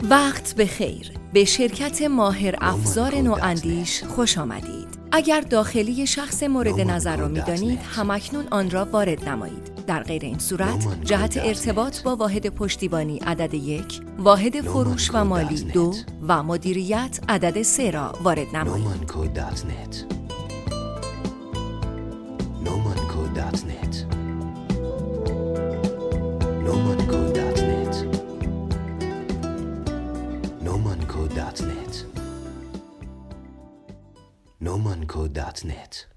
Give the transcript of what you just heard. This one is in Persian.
وقت بخیر. به شرکت ماهر افزار نواندیش خوش آمدید. اگر داخلی شخص مورد نظر را می‌دانید، همکنون آن را وارد نمایید. در غیر این صورت، جهت ارتباط با واحد پشتیبانی عدد 1، واحد فروش و مالی 2 و مدیریت عدد 3 را وارد نمایید. nomanco.net